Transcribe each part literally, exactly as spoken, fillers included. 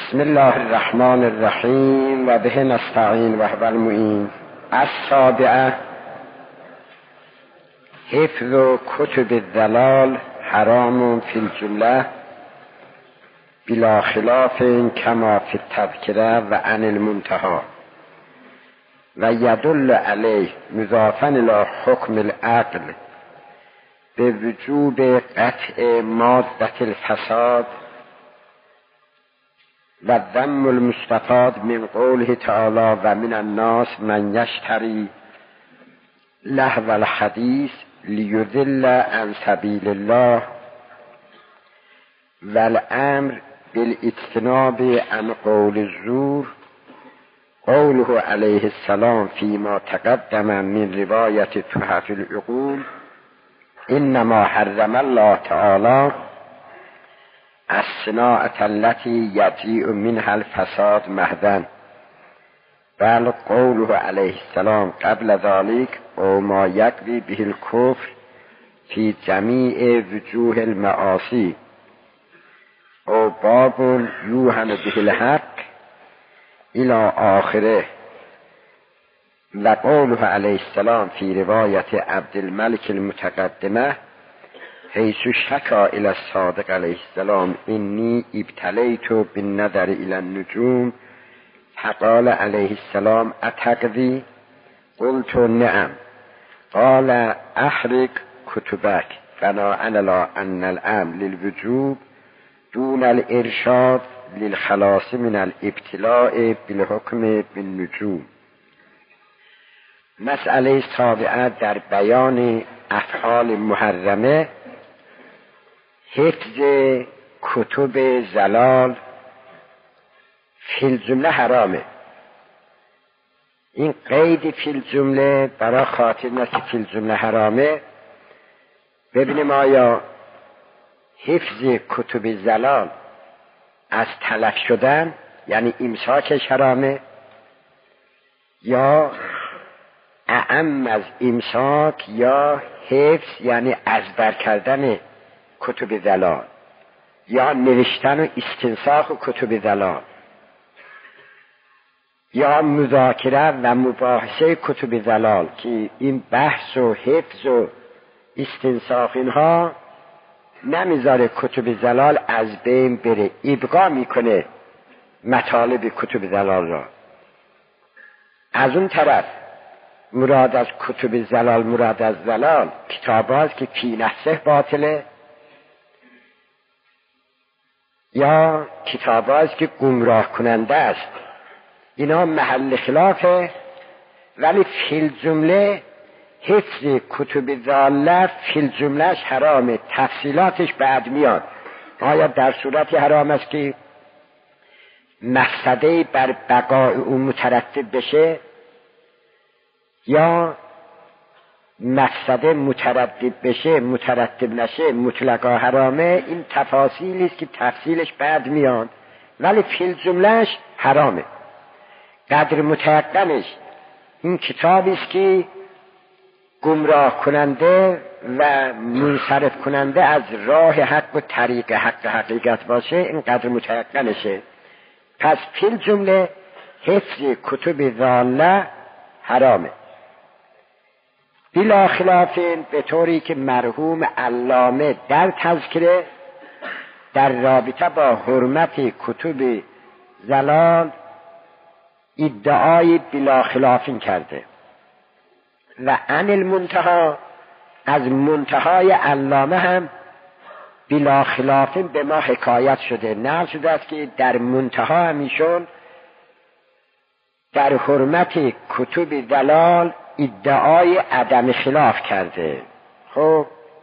بسم الله الرحمن الرحیم و به نستعین و هو المعین. السابعه حفظ کتب الضلال حرام فی الجمله بلا خلاف کما فی التذکره و عن المنتهی و یدل علیه مضافا الی حکم العقل به وجوب قطع ماده الفساد و ذم المستفاد من قوله تعالی و من الناس من یشتری لهو الحدیث لیضل عن سبیل الله و الامر بالاجتناب عن قول الزور قوله علیه السلام فیما تقدم من روایت تحف العقول انما حرم الله تعالی الصناعة التي يجيء منها الفساد محضا بل قوله عليه السلام قبل ذلك او ما يقضي به الكفر في جميع وجوه المعاصي او باب يوهن به الحق الى آخره و قوله عليه السلام في رواية عبد الملك المتقدمه حيث شكا الى الصادق عليه السلام اني ابتليت بالنظر الى النجوم فقال عليه السلام اتقضي قلت نعم قال احرق كتبك بناء على ان الامر للوجوب دون الارشاد للخلاص من الابتلاء بالحكم بالنجوم. مسئله سابعه در بیان افعال محرمه حفظ کتب ضلال فی الجمله حرامه. این قید فی الجمله برای خاطر است که فی الجمله حرامه. ببینیم آیا حفظ کتب ضلال از تلف شدن یعنی امساکش حرامه یا اعم از امساک یا حفظ یعنی ازبر کردن کتب ضلال یا نوشتن و استنساخ کتب ضلال یا مذاکره و مباحثه کتب ضلال که این بحث و حفظ و استنساخ اینها نمیذاره کتب ضلال از بین بره، ابقا میکنه مطالب کتب ضلال را. از اون طرف مراد از کتب ضلال مراد از ضلال کتاب هاست که فی نفسه باطله یا کتاب هاست که گمراه کننده است. اینا محل خلافه، ولی فی الجمله حفظ کتب ضاله فی الجملهش حرامه. تفصیلاتش بعد میاد. آیا در صورتی حرام است که مفسده بر بقای اون مترتب بشه یا مفسده مترتب بشه مترتب نشه مطلقا حرامه. این تفاصیلی است که تفصیلش بعد میاد، ولی فی الجملهش حرامه. قدر متیقنش این کتابی است که گمراه کننده و منصرف کننده از راه حق و طریق حق حقیقت باشه، این قدر متیقنشه. پس فی الجمله حفظ کتب ضاله حرامه. بلا خلاف به طوری که مرحوم علامه در تذکره در رابطه با حرمت کتب ضلال ادعای بلا خلافین کرده و عن المنتهی از منتهای علامه هم بلا خلافین به ما حکایت شده. نقل شده است که در منتها همیشون در حرمت کتب ضلال ادعای عدم خلاف کرده. خب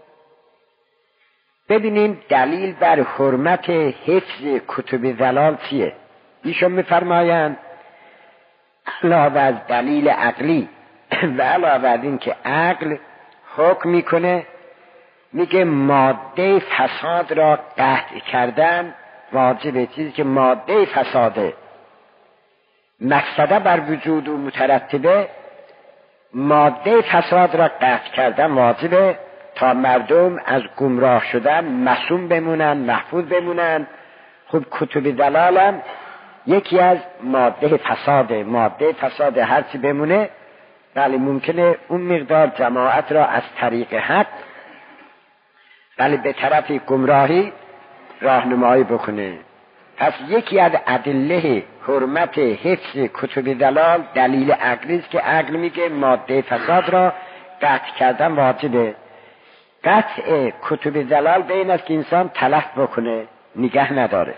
ببینیم دلیل بر حرمت حفظ کتب ضلال چیه. ایشون میفرمایند علاوه از دلیل عقلی و علاوه از این که عقل حکم میکنه، میگه ماده فساد را قطع کردن واجبه. چیزی که ماده فساده مفسده بر وجود و مترتبه، ماده فساد را قطع کردن واجبه تا مردم از گمراه شدن معصوم بمونن، محفوظ بمونن. خب کتب ضلالم یکی از ماده فساد ماده فساد هرچی بمونه، بله ممکنه اون مقدار جماعت را از طریق حق بله به طرف گمراهی راهنمایی بکنه. پس یکی از ادله حرمت حفظ کتب دلال دلیل عقلی است که عقل میگه ماده فساد را قطع کردن واجبه. قطع کتب دلال به این است که انسان تلف بکنه، نگه نداره.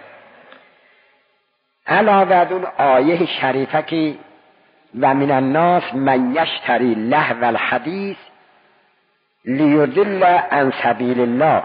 علاوه از اون آیه شریفه که و من الناس من یشتری لهو الحدیث لیضل عن سبیل الله،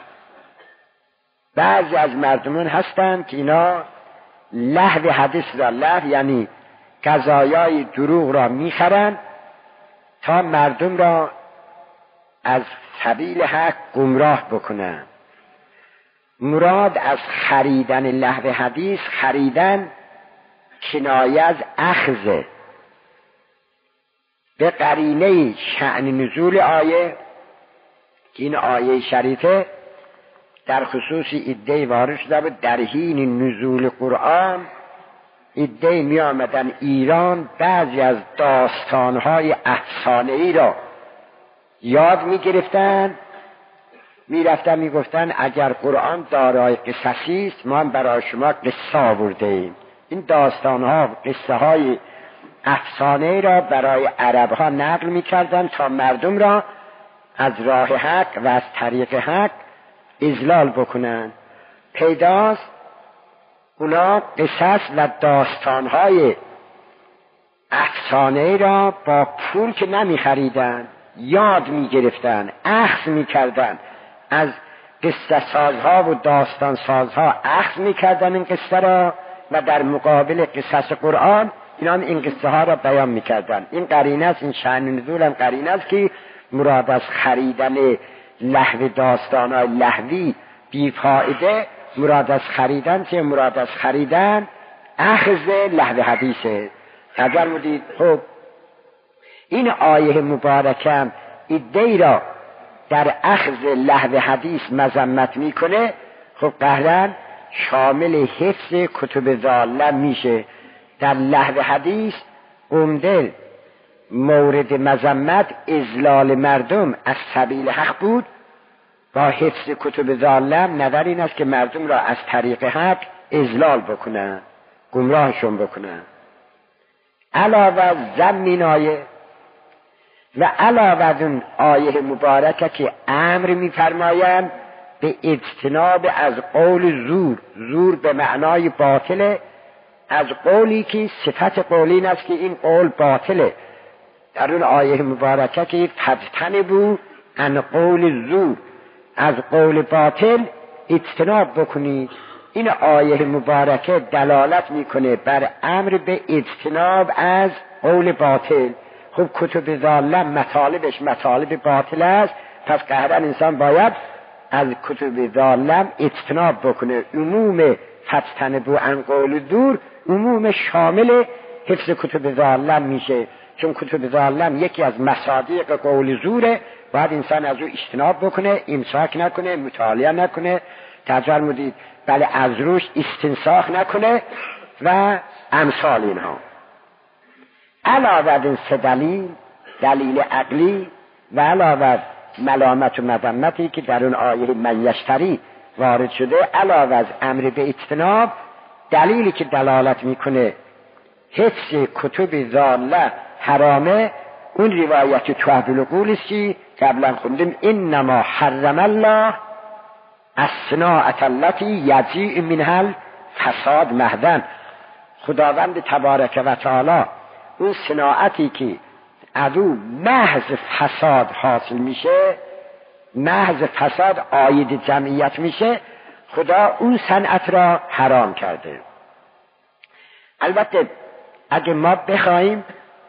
بعضی از مردمان هستند که اینا لهو حدیث را، لهو یعنی قضایای دروغ را میخرند تا مردم را از سبیل حق گمراه بکنند. مراد از خریدن لهو حدیث، خریدن کنایه از اخذ به قرینه شأن نزول آیه که این آیه شریفه در خصوص عده وارد شده بود در حین نزول قرآن عده می آمدن ایران بعضی از داستانهای افسانه‌ای را یاد می گرفتن، می رفتن می گفتن اگر قرآن دارای قصصی است ما هم برای شما قصه آورده ایم. این داستانها قصه های افسانه‌ای را برای عربها نقل می کردن تا مردم را از راه حق و از طریق حق اضلال بکنن. پیداست اونا قصص و داستانهای افسانه‌ای را با پول که نمی خریدن، یاد می گرفتن، اخذ می کردن، از قصه سازها و داستان سازها اخذ می کردن این قصه را و در مقابل قصص قرآن اینا این قصه ها را بیان می کردن. این قرینه است، این شأن نزول هم قرینه است که مراد از خریدن لهو داستان های لهوی بیفایده، مراد از خریدن چه؟ مراد از خریدن اخذ لهو حدیثه. اگر مدید خب این آیه مبارکم ایده را در اخذ لهو حدیث مذمت میکنه، خب قهرن شامل حفظ کتب ضاله میشه. در لهو حدیث عمده مورد مذمت اضلال مردم از سبیل حق بود، با حفظ کتب ضاله نظر این است که مردم را از طریق حق اضلال بکنن، گمراهشون بکنن. علاوه از ضمن آیه و علاوه از اون آیه مبارکه که امر می‌فرمایند به اجتناب از قول زور، زور به معنای باطله، از قولی که صفت قولی این است که این قول باطله. در اون آیه مبارکه که فاجتنبوا عن قول زور، از قول باطل اجتناب بکنید. این آیه مبارکه دلالت میکنه بر امر به اجتناب از قول باطل. خب کتب ضاله مطالبش مطالب باطل است، پس قهرن انسان باید از کتب ضاله اجتناب بکنه. عموم فاجتنبوا عن قول زور عموم شامل حفظ کتب ضاله میشه، چون کتب ضاله یکی از مصادیق قول زوره، باید انسان از او اجتناب بکنه، امساک نکنه، مطالعه نکنه، تجر مدید بله از روش استنساخ نکنه و امثال اینها. علاوه از این سه دلیل، دلیل عقلی و علاوه از ملامت و مذمتی که در اون آیه من یشتری وارد شده، علاوه از امر به اجتناب، دلیلی که دلالت میکنه حفظ کتب ضاله حرامه، اون روایت توحید العقول است که قبلا خوندیم انما حرم الله الصناعة التي یجیء منها الفساد محضاً. خداوند تبارک و تعالی اون صناعتی که از او محض فساد حاصل میشه، محض فساد عاید جمعیت میشه، خدا اون صنعت را حرام کرده. البته اگه ما بخوایم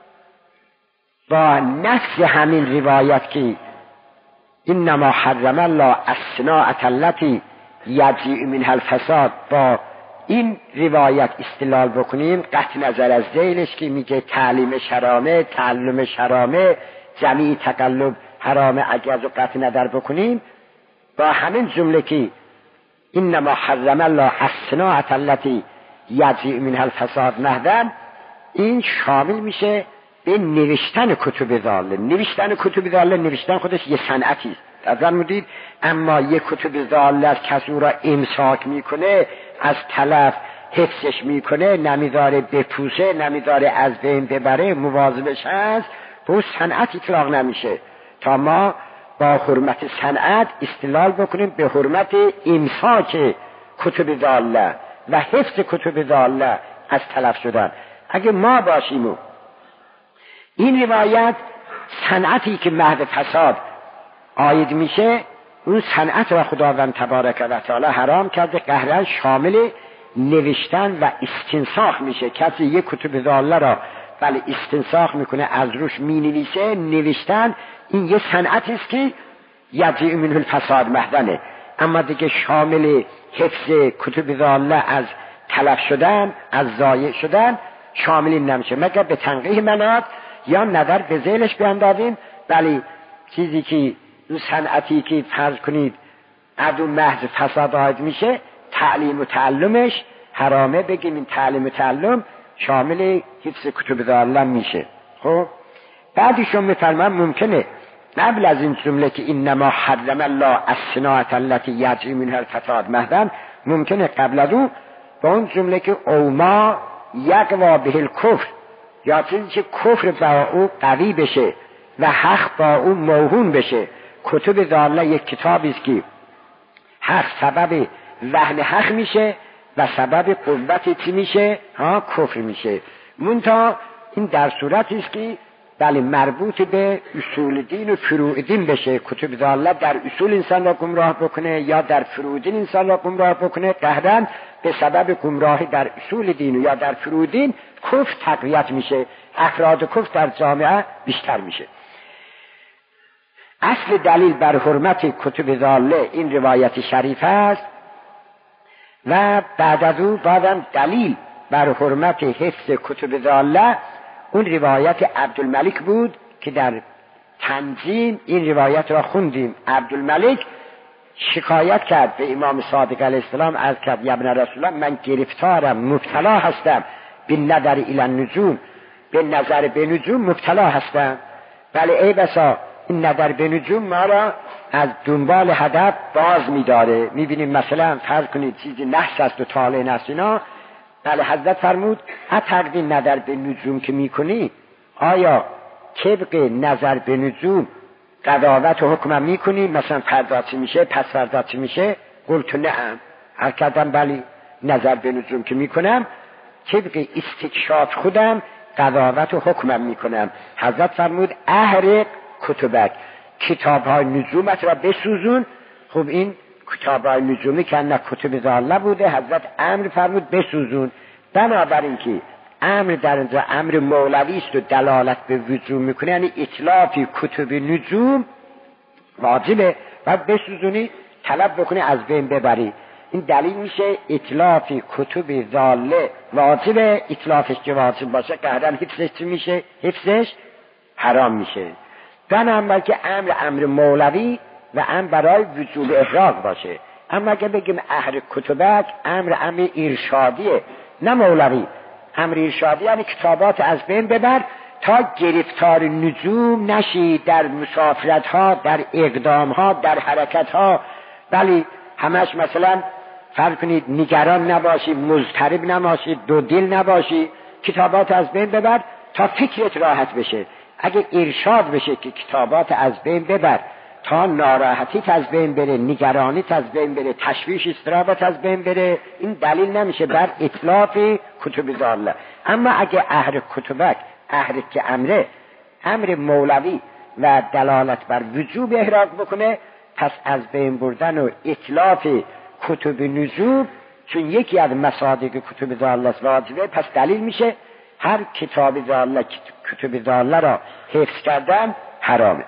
با نفس همین روایت که انما حرم الله الصناعة التي یجیء منها الفساد با این روایت استدلال بکنیم، قطع نظر از ذیلش که میگه تعلیم حرامه، تعلم حرامه، جمیع تقلب حرامه، اگر از قطع نظر بکنیم با همین جمله که انما حرم الله الصناعة التي یجیء منها الفساد مهدن، این شامل میشه به نوشتن کتب ضاله. نوشتن کتب ضاله، نوشتن خودش یه صنعتی است، از فرمودید. اما یه کتب ضاله کسی او را امساک میکنه، از تلف حفظش میکنه، نمیذاره بپوسه، نمیذاره از بین ببره، مواظبش هست، به اون صنعت اطلاق نمیشه. تا ما با حرمت صنعت استدلال بکنیم به حرمت امساک کتب ضاله و حفظ کتب ضاله از تلف شدن. اگه ما باشیم و این روایت صنعتی که محض فساد عاید میشه، اون صنعت را خداوند تبارک و تعالی حرام کرده، قهرن شامل نوشتن و استنساخ میشه. کسی یک کتب ضاله را ولی استنساخ میکنه، از روش مینویسه، نوشتن، این یه صنعتی است که یجیء منه الفساد مهدنه. اما دیگه شامل حفظ کتب ضاله از تلف شدن، از ضایع شدن شامل این نمیشه، مگر به تنقیح منات یا نظر به ذیلش بیاندازیم. ولی چیزی که اون صنعتی که فرض کنید از اون محض فساد عاید میشه، تعلیم و تعلمش حرامه، بگیم این تعلیم و تعلم شامل حفظ کتب ضاله میشه. خب بعدشون میفرمان ممکنه قبل از این جمله که انما حرم الله الصناعة التي یجیء منها الفساد مهدن، ممکنه قبل از اون با اون جمله که او ما یقوا به الکفر، یا چیزی که کفر با او قوی بشه و حق با او موهون بشه. کتب ضاله یک کتابی است که حق سبب وهن حق میشه و سبب قوت چی میشه؟ ها، کفر میشه. منتها این در صورتی است که بله مربوط به اصول دین و فروع دین بشه. کتب ضاله در اصول انسان را گمراه بکنه یا در فروع دین انسان را گمراه بکنه، قهرن به سبب گمراهی در اصول دین یا در فروع دین کفر تقویت میشه، افراد کفر در جامعه بیشتر میشه. اصل دلیل بر حرمت کتب ضاله این روایت شریف است و بعد از او بعدم دلیل بر حرمت حفظ کتب ضاله اون روایت عبدالملک بود که در تنظیم این روایت را خوندیم. عبدالملک شکایت کرد به امام صادق علیه السلام، از کرد یا ابن رسول الله، من گرفتارم، مبتلا هستم به نظر الی النجوم، به نظر به نجوم مبتلا هستم. ولی ای بسا این نظر به نجوم ما را از دنبال هدف باز می‌داره. می‌بینیم مثلا فرض کنید چیزی نحس است و طالع نحس اینا، بله حضرت فرمود اتقدی نظر به نجوم که می‌کنی، آیا طبق نظر به نجوم قضاوت و حکم می‌کنی؟ مثلا فردا چی میشه، پس فردا چی میشه؟ قلت نعم، هر کردم بلی، نظر به نجوم که می‌کنم طبق استکشاف خودم قضاوت و حکمم می‌کنم. حضرت فرمود احرق کتبک، کتاب‌های نجومت را بسوزون. خب این کتاب‌های نجومی که نه کتب ضاله بوده، حضرت امر فرمود بسوزون. بنابراین که امر در اینجا امر مولوی است و دلالت به وجوب میکنه، یعنی اتلاف کتب نجوم واجبه، بعد بسوزونی، طلب بکنی، از بین ببری. این دلیل میشه اتلاف کتب ضاله واجبه، اتلافش که واجب باشه قهرن حفظش چی میشه؟ حفظش حرام میشه. بنابراین که امر امر مولوی و امر برای وجوب احراق باشه. اما اگه بگیم احرق کتبک، امر امر ارشادیه نه مولوی. امر ارشادی یعنی کتابات از بین ببر تا گرفتار نجوم نشی در مسافرت ها، در اقدام ها، در حرکت ها. ولی همش مثلا فرض کنید نگران نباشی، مضطرب نباشی، دو دل نباشی، کتابات از بین ببر تا فکرت راحت بشه. اگه ارشاد بشه که کتابات از بین ببر تا ناراحتیت از بین بره، نگرانیت از بین بره، تشویش استرابت از بین بره، این دلیل نمیشه بر اطلاف کتب ضاله. اما اگه احرق کتبک، احرق که امره امر مولوی و دلالت بر وجوب احراق بکنه، پس از بین بردن و اطلاف کتب نجوم، چون یکی از مصادیق کتب ضاله واجبه، پس دلیل میشه هر کتاب ضاله، کتب ضاله را حفظ کردن حرامه.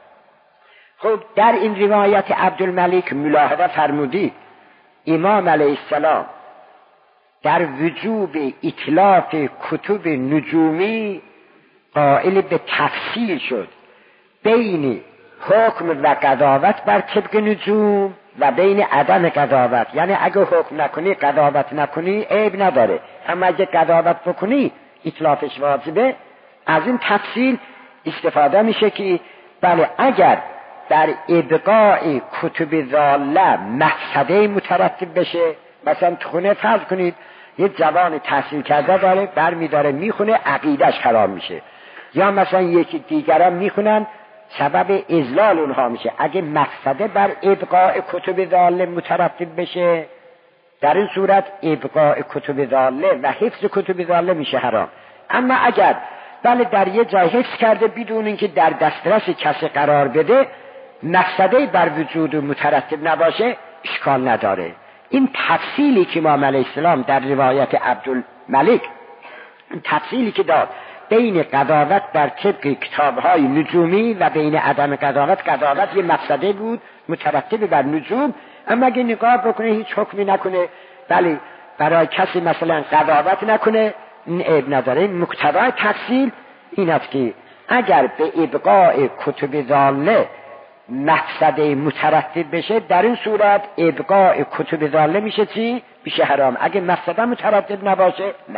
خب در این روایت عبدالملک ملاحظه فرمودید امام علیه السلام در وجوب اتلاف کتب نجومی قائل به تفصیل شد بین حکم و قضاوت بر طبق نجوم و بین عدم قضاوت، یعنی اگه حکم نکنی قضاوت نکنی عیب نداره، اما اگه قضاوت بکنی اطلافش واجبه. از این تفصیل استفاده میشه که بله اگر در ابقاء کتب ضاله مفسده مترتب بشه، مثلا تو خونه فرض کنید یه جوان تحصیل کرده داره برمی داره میخونه عقیدش خراب میشه، یا مثلا یکی دیگران میخونن سبب اضلال اونها میشه، اگه مفسده بر ابقاء کتب ضاله مترتب بشه در این صورت ابقاء کتب ضاله و حفظ کتب ضاله میشه حرام. اما اگر بله در یه جای حفظ کرده بدون اینکه در دسترس کسی قرار بده، مفسده بر وجود مترتب نباشه، اشکال نداره. این تفصیلی که امام علیه السلام در روایت عبدالملک، این تفصیلی که داد بین قضاوت در طبق کتاب‌های نجومی و بین عدم قضاوت، قضاوت یه مفسده بود مترتب بر نجوم، اما اگه نگاه بکنه هیچ حکمی نکنه، بله برای کسی مثلا قضاوت نکنه، این عیب نداره. مقتضای تفصیل این است که اگر به ابقاء کتب ضاله مفسده مترتب بشه، در این صورت ابقاء کتب ضاله میشه چی؟ میشه حرام. اگه مفسده مترتب نباشه نه.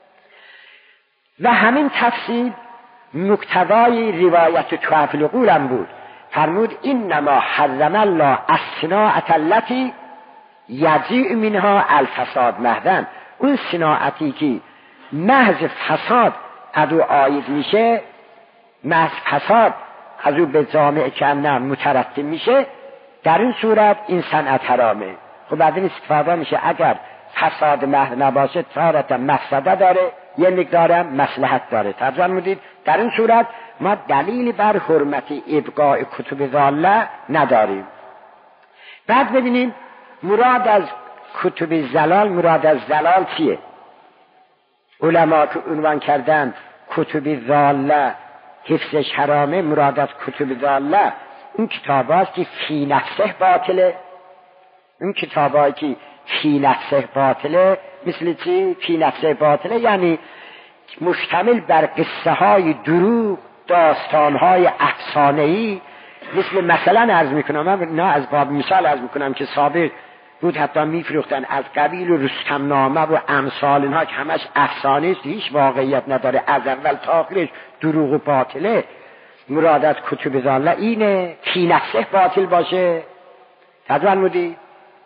و همین تفصیل مقتضای روایت تحفه العقول هم بود. فرمود اینما حرم الله الصناعة التي یجیء منها الفساد محضاً، اون صناعتی که محض فساد از او عاید میشه، محض فساد از او به جامعه کمنم مترتب میشه، در این صورت این صنعت حرامه. خب بعد این استفاده میشه اگر فساد محض نباشه تارتا مفسده داره، یه مقدارم مصلحت داره. ترجمه میدید در این صورت ما دلیلی بر حرمت ابقاء کتب ضاله نداریم. بعد ببینیم مراد از کتب زلال، مراد از زلال چیه؟ علما که عنوان کردن کتب ضاله حفظش حرامه، مراد از کتب ضاله اون کتاب هاست که فی نفسه باطله. اون کتاب هایی که فی نفسه باطله مثل چی؟ فی نفسه باطله یعنی مشتمل بر قصه های دروغ، داستان های افسانه‌ای، مثل مثلا عرض میکنم، من نه از باب مثال عرض میکنم که سابق بود حتی میفروختن از قبیل و رستم نامه و امثال اینها که همش افسانه است، هیچ واقعیت نداره، از اول تا آخرش دروغ و باطله. مراد از کتب ضاله اینه، فی نفسه باطل باشه. تدوان مودی؟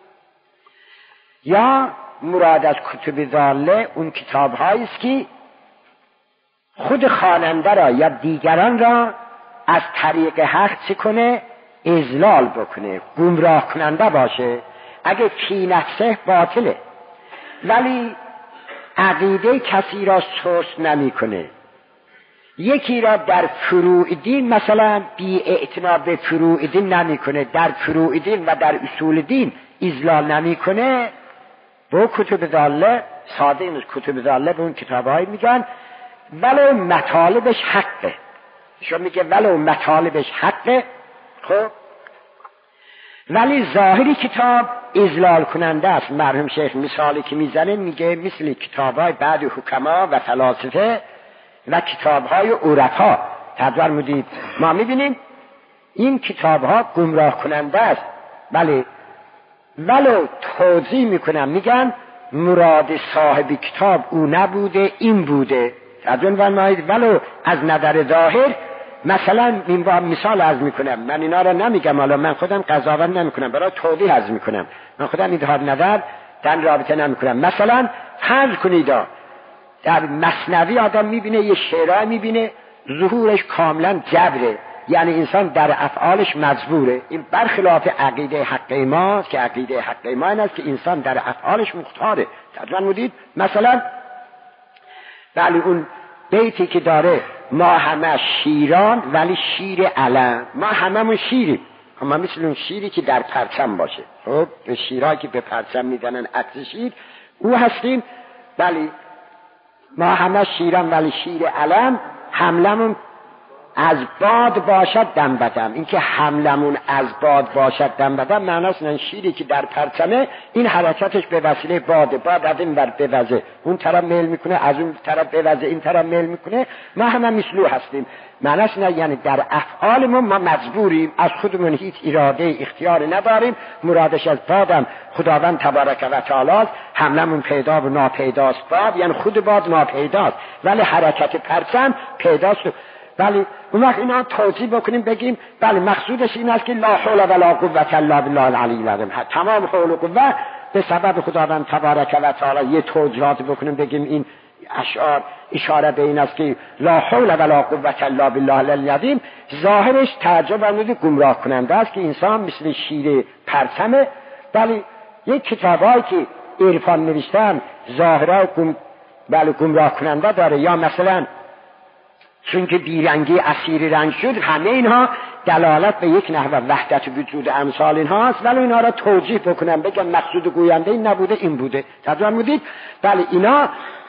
یا مراد از کتب ضاله اون کتاب هایی است که خود خواننده را یا دیگران را از طریق حق چی کنه؟ اضلال بکنه، گمراه کننده باشه. اگه فی نفسه باطله ولی عقیده کسی را سست نمی کنه، یکی را در فروع دین مثلا بی اعتنا به فروع دین نمی کنه، در فروع دین و در اصول دین اضلال نمی کنه، با کتب ضاله ساده این کتب ضاله به اون کتابهایی میگن ولو مطالبش حقه. شما میگه ولو مطالبش حقه، خب ولی ظاهری کتاب اضلال کننده است. مرحوم شیخ مثالی که میزنه میگه مثل کتاب‌های بعضی حکما و فلاسفه و کتاب‌های عرفا. تدبر مدید ما میبینیم این کتاب‌ها گمراه کننده است، ولی ولو توضیح میکنم میگن مراد صاحب کتاب او نبوده این بوده. تدبر فرمایید ولو از نظر ظاهر مثلا این با مثال عرض میکنم، من اینا را نمیگم، حالا من خودم قضاوت نمیکنم، برای توضیح عرض میکنم، من خودم اظهار نظر در رابطه نمیکنم. مثلا فرض کنید در مثنوی آدم میبینه یه شعرها میبینه ظهورش کاملا جبره، یعنی انسان در افعالش مجبوره. این برخلاف عقیده حق ماست که عقیده حق ما این است که انسان در افعالش مختاره. ترجمه مودید مثلا ولی اون بیتی که داره ما همه شیران ولی شیر علم، ما هممون شیریم، اما مثل اون شیری که در پرچم باشه. خب به شیرها که به پرچم میزنن عکس شیر او هستیم، ولی ما همه شیران ولی شیر علم، حملمون از باد باشد دم بدم. این که حملمون از باد باشد دم بدم معناست نه شیری که در پرچمه این حرکتش به وسیله باده، باد از این ور بوزه اون طرف میل میکنه، از اون طرف بوزه این طرف میل میکنه، ما همه مثلو هستیم. معناست نه یعنی در افعالمون ما مجبوریم، از خودمون هیچ اراده اختیار نداریم. مرادش از بادم خداوند تبارک و تعالی، حملمون پیدا و ناپیداست باد، یعنی خود باد ناپیداست ولی حرکت پرچم پیداست. بله اون وقت اینا توضیح بکنیم بگیم بله مقصودش این است که لا حول ولا قوة الا بالله العلی العظیم، تمام حول و قوه به سبب خداوند تبارک و تعالی. یه توضیحات بکنیم بگیم این اشعار اشاره به این است که لا حول ولا قوة الا بالله العلی العظیم ظاهرش تعجب آمیز گمراه کننده است که انسان مثل شیر پرچمه. بله یک کتابایی که عرفان نوشتن ظاهرا گم بله گمراه کننده داره، یا مثلا چون که بیرنگی اسیر رنگ شد، همه اینها دلالت به یک نحوه وحدت وجود امثال اینها است، ولی اینها را توجیه بکنم بگم مقصود گوینده این نبوده این بوده. ترجمه بودید بله اینا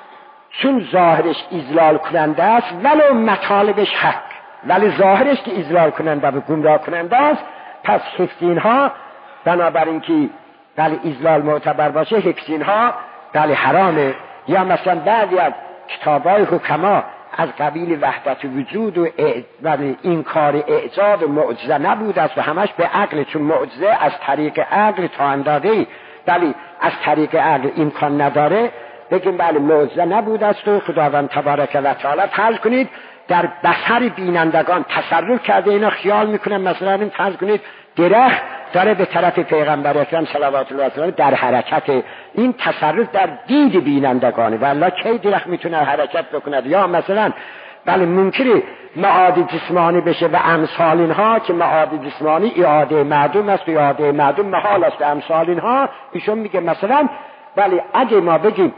چون ظاهرش اضلال کننده است ولو مطالبش حق، ولی ظاهرش که اضلال کننده و گمراه کننده است، پس حفظ اینها بنابراین که بله اضلال معتبر باشه حفظ اینها بله حرامه. یا مثلا بعضی از کتابای حکما از قبیل وحدت وجود و ولی این کار اعجاز و معجزه نبود است و همش به عقل، چون معجزه از طریق عقل تا اندازه‌ای ولی از طریق عقل امکان نداره، بگیم بله معجزه نبود است و خداوند تبارک و تعالی فرض کنید در بصر بینندگان تصرف کرده. اینا خیال میکنن مثلا این فرض کنید درخت داره به طرف پیغمبر اکرم صلوات الله علیه در حرکت، این تصرف در دید بینندگانه و الله کی درخت میتونه حرکت بکند. یا مثلا بله منکر معاد جسمانی بشه و امثال اینها که معاد جسمانی اعاده معدوم است و اعاده معدوم محال است. امثال اینها ایشون میگه مثلا بله اگه ما بگیم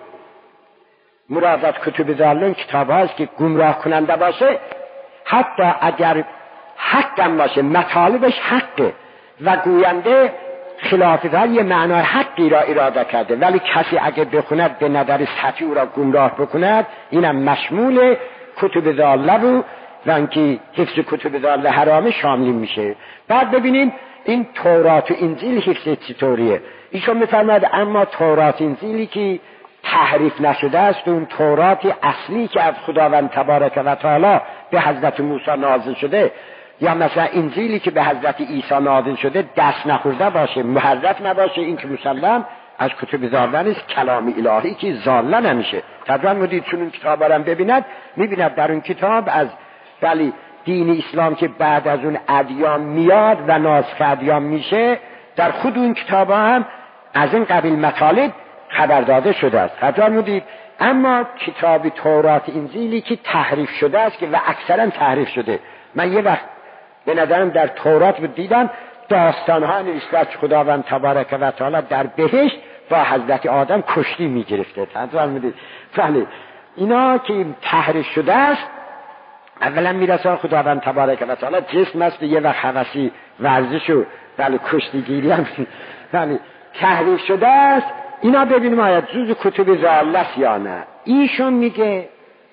مراد از کتب ضالین کتاب هاست که گمراه کننده باشه، حتی اگر حقم باشه مطالبش حقه و گوینده خلاف ذلك یه معنای حقی را اراده کرده، ولی کسی اگه بخوند به نظر سطحی او را گمراه بکند، اینم مشمول کتب ضاله بود و اینکه حفظ کتب ضاله حرامه شامل میشه. بعد ببینیم این تورات و انجیل حفظ چطوریه. ایشون میفرماید اما تورات انجیلی که تحریف نشده است، اون تورات اصلی که از خداوند تبارک و تعالی به حضرت موسی نازل شده، یا مثلا انجیلی که به حضرت عیسی نازل شده دست نخورده باشه، محرف نباشه، این که مسلم از کتب ضاله است، کلام الهی که ضاله نمیشه. تدوین مدید چون اون کتاب را ببیند میبیند در اون کتاب از ولی دین اسلام که بعد از اون ادیان میاد و ناسخ ادیان میشه، در خود اون کتاب هم از این قبیل مطالب خبر داده شده است. تدوین مدید اما کتاب تورات انجیلی که تحریف شده است که و اکثرا تحریف شده. من یه وقت به نظرم در تورات دیدم داستانها نوشته است خداوند تبارک و تعالی در بهشت با حضرت آدم کشتی میگرفته. تدوین مدید بله اینا که تحریف شده است، اولا میرسه خداوند تبارک و تعالی جسم است، یه وقت حوثی ورزش و بله کشتیگیری هم بله تحریف شده است. اینا ببینیم آیا جز کتب ضاله است یا نه. ایشون میگه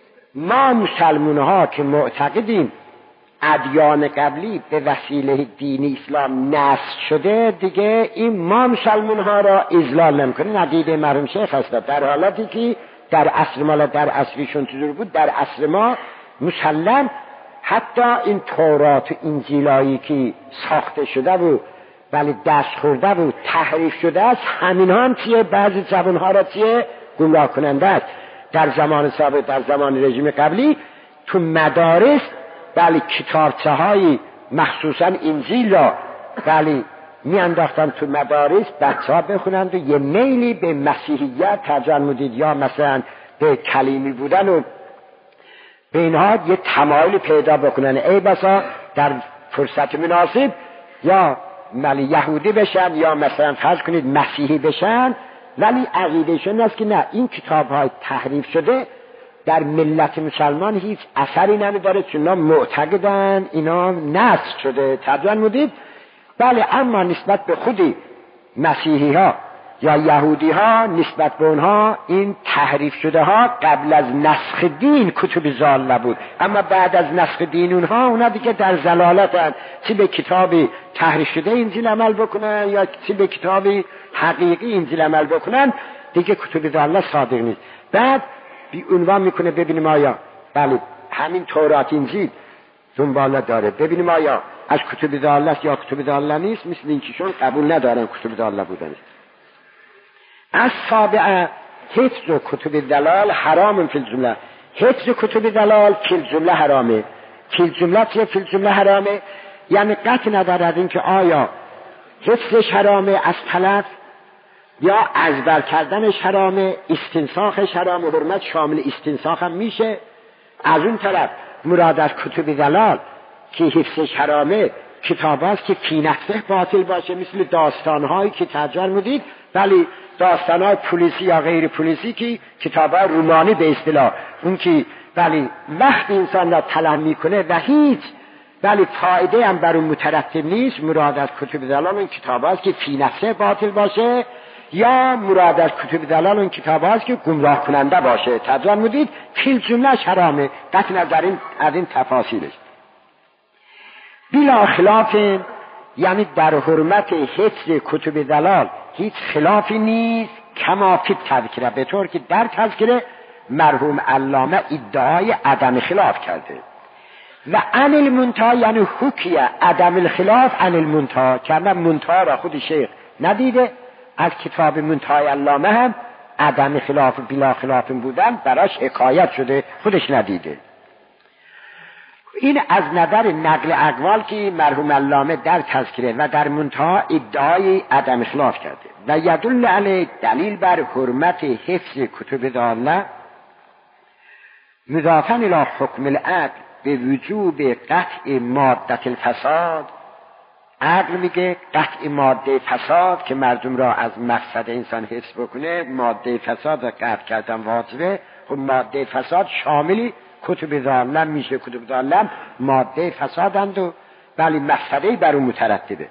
ما مسلمان ها که معتقدیم ادیان قبلی به وسیله دین اسلام نسخ شده، دیگه این ما مسلمان ها را اضلال نمیکنه. عقیده مرحوم شیخ هست در حالاتی که در عصر ما در عصرشون چطور بود، در عصر ما مسلم حتی این تورات و انجیلایی که ساخته شده بود ولی دست خورده بود تحریف شده است، همین هم چیه بعضی زبانها را چیه گمراه کننده است. در زمان سابق در زمان رژیم قبلی تو مدارس بله کتابچه های مخصوصا انجیل را بله می انداختن تو مدارس بچه ها بخونند و یه میلی به مسیحیت تجرمودید یا مثلا به کلیمی بودن و به اینها یه تمایل پیدا بکنن، ای بسا در فرصت مناسب یا ملی یهودی بشن یا مثلا فرض کنید مسیحی بشن، ولی عقیدهشون است که نه این کتاب های تحریف شده در ملت مسلمان هیچ اثری نداره، چون اینا معتقدن اینا نسخ شده. تدوین مدید بله اما نسبت به خودی مسیحی ها یا یهودی ها نسبت به اونها این تحریف شده ها قبل از نسخ دین کتب ضاله بود، اما بعد از نسخ دین اونها اونا دیگه در ضلالتن، چی به کتابی تحریف شده انجیل عمل بکنن یا چی به کتابی حقیقی انجیل عمل بکنن، دیگه کتب ضاله صادق نیست. بعد بی عنوان میکنه ببینیم آیا بله همین تورات انجیل دنباله داره، ببینیم آیا از کتب ضاله است یا کتب ضاله نیست، مثل اینکیشون قبول ندارن کتب ضاله بودن. از سابعه حفظ کتب دلال حرام فی الجمله، حفظ کتب دلال فی الجمله حرامه. فی الجمله چیه؟ فی الجمله حرامه یعنی قطع ندارد این که آیا حفظش حرامه از طلب یا ازبر کردنش حرامه، استنساخش حرامه، حرمت شامل استنساخ هم میشه. از اون طرف مراد از کتب دلال که حفظش حرامه کتاب هاست که فی نفسه باطل باشه، مثل داستانهایی که ترجمه ولی داستانهای پلیسی یا غیر پلیسی که کتابهای رومانی به اصطلاح اون که ولی وقتی انسان را طلب میکنه و هیچ ولی فایده هم بر اون مترتب نیست، مراد از کتب دلال اون کتاب هاست که فی نفسه باطل باشه، یا مراد از کتب دلال اون کتاب هاست که گمراه کننده باشه. ترجمه مدید فی الجمله حرامه، قطع نظر این از این تفاصیلش. بلا خلاف یعنی در حرمت حفظ کتب دلال هیچ خلافی نیست، کما فی تذکره، به طور که در تذکره مرحوم علامه ادعای عدم خلاف کرده. و عن المنتهی یعنی حکیه عدم الخلاف عن المنتهی، که اما منتهی را خود شیخ ندیده، از کتاب منتهی علامه هم عدم خلاف بلا خلاف بودن براش حکایت شده، خودش ندیده. این از نظر نقل اقوال که مرحوم علامه در تذکره و در منتهی ادعای عدم خلاف کرده. و یدل علی دلیل بر حرمت حفظ کتب ضاله مضافاً الی حکم العقل به وجوب قطع ماده الفساد. عقل میگه قطع ماده فساد که مردم را از مقصد انسان حفظ بکنه، ماده فساد را قطع کردن واجبه. خب ماده فساد شاملی کتب ضاله میشه، کتب ضاله ماده فسادند و ولی مقصدی بر اون مترتبه.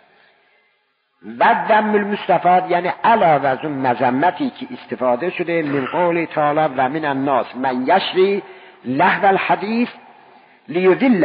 و ذم المستفاد یعنی علاوه از اون مذمتی که استفاده شده من قول تعالی و من الناس من یشری لهو الحدیث لیضل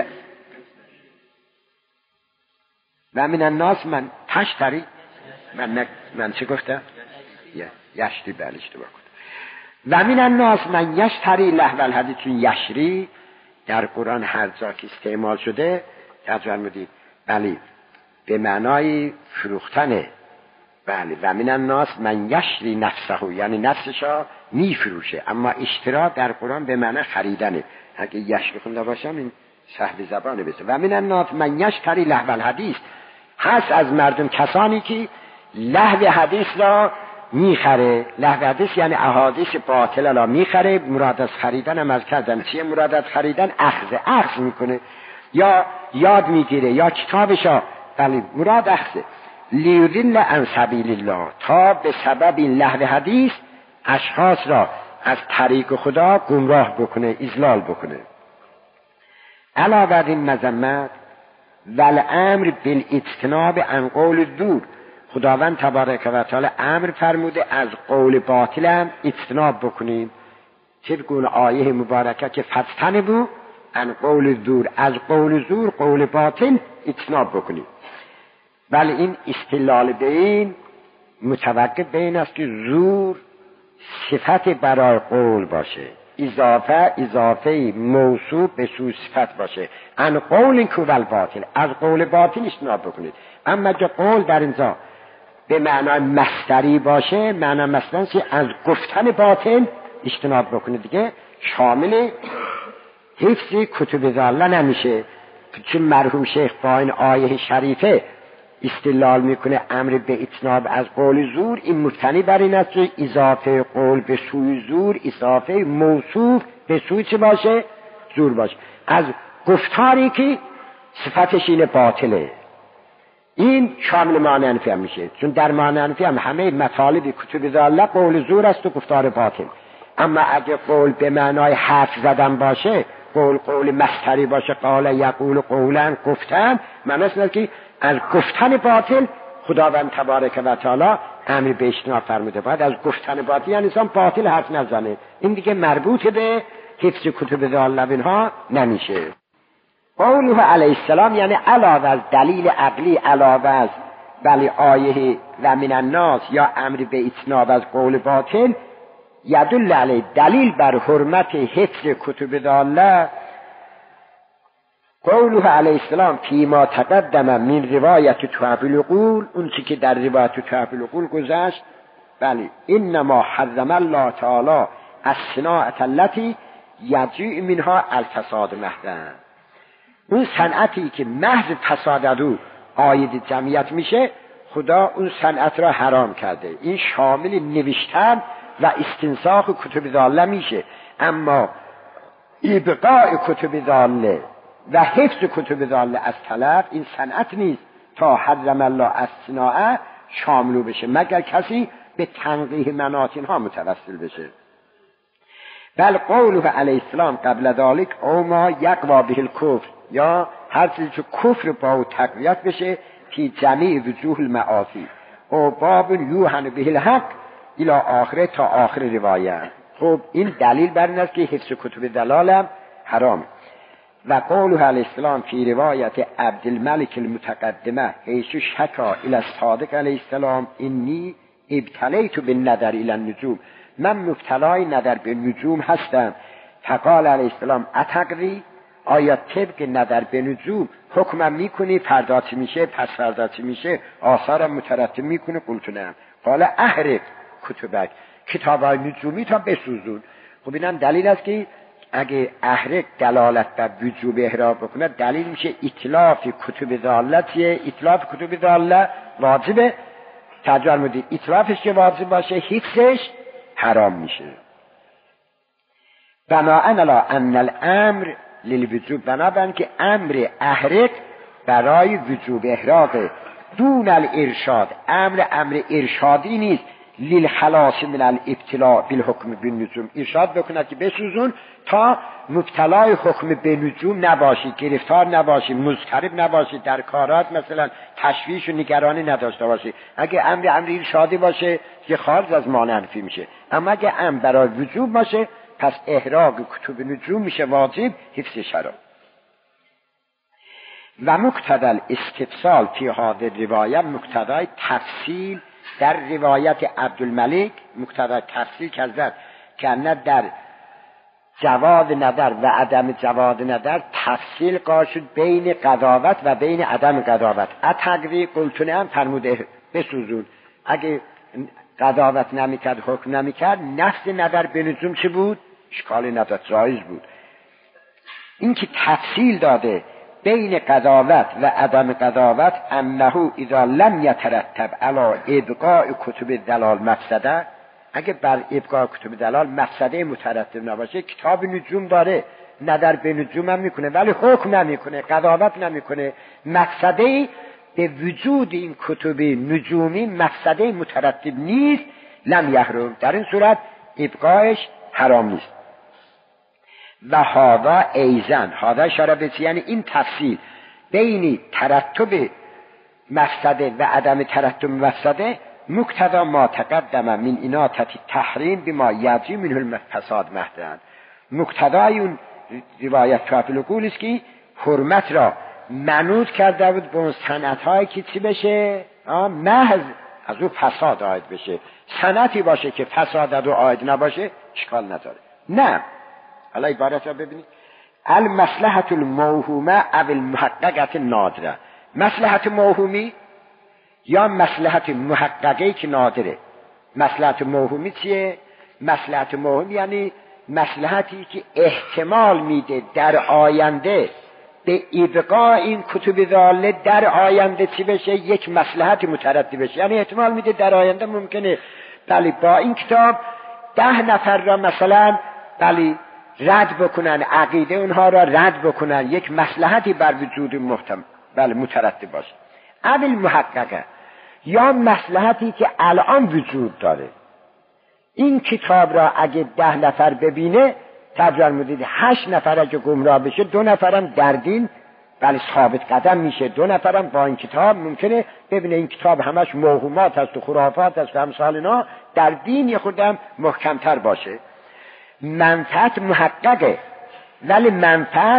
و من الناس من تشتری من نک... من چه گفتم؟ یشری بله اشتباه کنم. و من الناس من یشتری لهو الحدیث، چون یشری در قرآن هر جا که استعمال شده ترجمه میدید بله به معنای فروختنه. بله و من الناس من یشری نفسه یعنی نفسشا میفروشه، اما اشترا در قرآن به معنی خریدنه. اگه یشری خونده باشم این صحب زبانه بسه. و من الناس من یشتری لهو الحدیث، هست از مردم کسانی که لهو حدیث را میخره. لهو حدیث یعنی احادیث باطل را میخره. مراد از خریدن هم از کردن چیه؟ مراد از خریدن اخذ اخذ میکنه یا یاد میگیره یا کتابشا بله مراد اخذه. لیضل عن سبیل الله، تا به سبب این لهو حدیث اشخاص را از طریق خدا گمراه بکنه، اضلال بکنه. علاوه بر این مذمت والامر بالاجتناب عن قول الزور، خداوند تبارک و تعالی امر فرموده از قول باطل هم اجتناب بکنیم. چه گونه آیه مبارکه که فاجتنبوا عن قول الزور، از قول زور قول باطل اجتناب بکنیم. ولی این استدلال به این متوقف به این است که زور صفت برای قول باشه، اضافه اضافه موصوف به سوی صفت باشه. عن قول کول باطل، از قول باطل اجتناب بکنید. اما اگه قول در اینجا به معنای مصدری باشه، معنی مصدری از گفتن باطل اجتناب بکنید، دیگه شامل حفظ کتب ضاله نمیشه. چون مرحوم شیخ با این آیه شریفه استدلال میکنه امر به اجتناب از قول زور، این مبتنی بر این است که اضافه قول به سوی زور اضافه موصوف به سوی چه باشه؟ زور باشه، از گفتاری که صفتش این باطله. این شامل معنی انفی هم میشه، چون در معنی انفی هم همه مطالب کتب ضاله قول زور است و گفتار باطل. اما اگه قول به معنای حرف زدن باشه، قول قول مصدری باشه، قال یقول قولا گفتن، معنی است که از گفتن باطل خداوند تبارک و تعالی امر به اجتناب فرموده، باید از گفتن باطل، یعنی انسان باطل حرف نزنه. این دیگه مربوط به حفظ کتب ضاله اینها نمیشه. قوله علیه السلام یعنی علاوه از دلیل عقلی، علاوه از بلی آیه و من الناس یا امر به اجتناب از قول باطل، یدل علیه دلیل بر حرمت حفظ کتب ضاله قوله علیه السلام فیما تقدم من روایت تحف العقول، اون چی که در روایت تحف العقول گذشت، بله انما حرم الله تعالی الصناعة التي یجیء منها الفساد محض، اون صنعتی که محض فساد رو عاید جمعیت میشه، خدا اون صنعت را حرام کرده. این شامل نوشتن و استنساخ کتب ضاله میشه، اما ابقاء کتب ضاله و حفظ کتب ضاله از طلب این صنعت نیست تا حرم الله الصناعة شامل بشه، مگر کسی به تنقیح مناط اینها متوسل بشه. بل قوله علیه السلام قبل ذلك او ما یقوا به الکفر، یا هر چیزی که کفر با او تقویت بشه فی جمیع وجوه المعاصی او باب یوحن به الحق الی آخره تا آخر روایت. خب این دلیل بر این است که حفظ کتب ضلال حرام. و قوله علیه السلام فی روایت عبدالملک المتقدمه حیث شکا الی الصادق علیه السلام انی ابتلیت بالنظر الی النجوم، من مبتلای نظر به نجوم هستم. فقال علیه السلام اتقضی، آیا طبق نظر به نجوم حکمم میکنی فردا چی میشه پس فردا چی میشه آثارم مترتب میکنه؟ قلت نعم. قال احرق کتبک، کتابای نجومی تا بسوزون. خب اینم دلیل است که اگه احرق دلالت بر وجوب احراق بکنه، دلیل میشه اتلاف کتب ضاله چیه؟ اتلاف کتب ضاله واجبه، ترجمه مدید اتلافش که واجب باشه حفظش حرام میشه. بناءً علی ان الامر للوجوب، بنابراین که امر احرق برای وجوب احراق، دون الارشاد، امر امر ارشادی نیست، للخلاص من الابتلاء بالحکم بالنجوم، ارشاد بکنه که بسوزون تا مبتلای حکم به نجوم نباشی، گرفتار نباشی، مضطرب نباشی، در کارات مثلا تشویش و نگرانی نداشته باشی. اگه امر امر ارشادی باشه که خارج از مانع انفی میشه، اما اگه امر برای وجوب باشه پس احراق کتب نجوم میشه واجب، حفظ شرع. و مقتضی الاستفصال فی هذه روایت، مقتضای تفصیل در روایت عبدالملک، مقتضای تفصیل کردن که نه در جواز نظر و عدم جواز نظر تفصیل قرار شد بین قضاوت و بین عدم قضاوت. اتقضی قلت نعم، فرموده بسوزون. اگه قضاوت نمیکرد، حکم نمیکرد، نفس نظر به نجوم چه بود؟ اشکال نداشت، جایز بود. این که تفصیل داده بین قضاوت و عدم قضاوت، انه اذا لم یترتب علی ابقاء کتب دلال مفسده، اگه بر ابقاء کتب دلال مفسده مترتب نباشه، کتاب نجوم داره، نظر به نجوم هم میکنه ولی حکم نمیکنه، قضاوت نمیکنه، مفسده به وجود این کتب نجومی مفسده مترتب نیست، لم یحرم، در این صورت ابقایش حرام نیست. و هذا ایزن، هذا اشاره به یعنی این تفصیل بین ترتب مفسده و عدم ترتب مفسده، مقتضی ما تقدم من اناطه تحریم بما یجی منه الفساد محضاً، مقتضای اون روایت تحف العقول است که حرمت را منوط کرده بود به اون صنعت‌هایی که چی بشه؟ محض از اون فساد عاید بشه. صنعتی باشه که فساد از اون عاید نباشه اشکال نداره. نه، حالا عبارت را ببینید، المصلحة الموهومه او المحققه نادره. مصلحت موهومی یا مصلحت محققه که نادره. مصلحت موهومی چیه؟ مصلحت موهومی یعنی مصلحتی که احتمال میده در آینده به ابقاء این کتب ضاله در آینده چی بشه؟ یک مصلحت مترتب بشه. یعنی احتمال میده در آینده ممکنه بله با این کتاب ده نفر را مثلا بله رد بکنن، عقیده اونها را رد بکنن، یک مصلحتی بر وجود محتم بله مترتب باشه. اول محققه یا مصلحتی که الان وجود داره، این کتاب را اگه ده نفر ببینه، ترجمه میدید هشت نفر اگه گمراه بشه، دو نفرم در دین ولی ثابت قدم میشه. دو نفرم با این کتاب ممکنه ببینه این کتاب همش موهومات هست و خرافات هست و همسال اینا، در دین یه خودم محکمتر باشه. منفعت محققه، ولی منفعت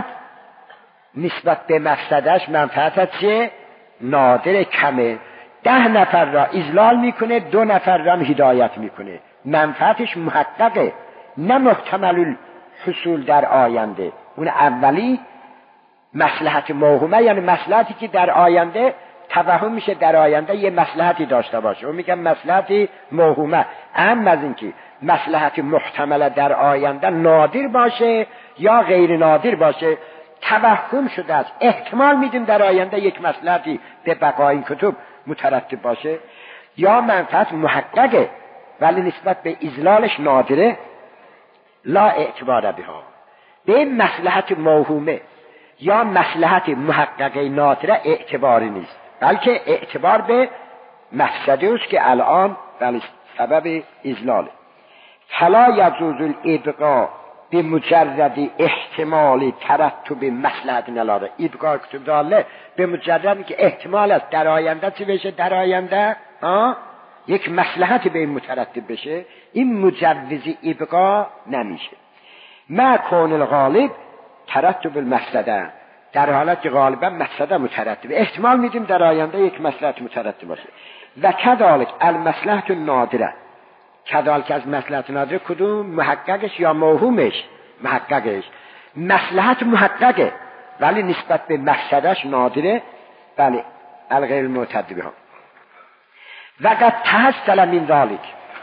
نسبت به مقصدش منفعت چیه؟ نادر، کمه. ده نفر را اضلال میکنه، دو نفر را هدایت میکنه. منفعتش محققه، نه محتمل حصول در آینده. اون اولی مصلحت موهومه، یعنی مصلحتی که در آینده توهم میشه در آینده یه مصلحتی داشته باشه، اون میگم مصلحتی موهومه. اما از اینکه مصلحت محتمل در آینده نادر باشه یا غیر نادر باشه، توهم شده است، احتمال میدیم در آینده یک مصلحتی به بقای این کتب مترتب باشه، یا منفعت محققه ولی نسبت به اضلالش نادره، لا اعتبار بها. به مصلحت موهومه یا مصلحت محققه نادره اعتباری نیست، بلکه اعتبار به مفسده است که الان بله سبب اضلاله. فلا یجوز الابقاء به مجرد احتمال ترتب مصلحت نلاره. ابقاء کتب داله به مجرد که احتمال است در آینده چی بشه، در آینده ها یک مصلحت به این مترتب بشه، این مجوز ابقاء نمیشه. ما کون الغالب ترتب المفسده، در حالت که غالبا مفسده مترتب، احتمال میدیم در آینده یک مصلحت مترتب باشه. و کذالک المصلحت النادره، کذالک از مصلحت نادره کدوم؟ محققش یا موهومش؟ محققش. مصلحت محققه ولی نسبت به مفسدش نادره، بله الغیر المعتد بها. و قد تحصل من ذلك،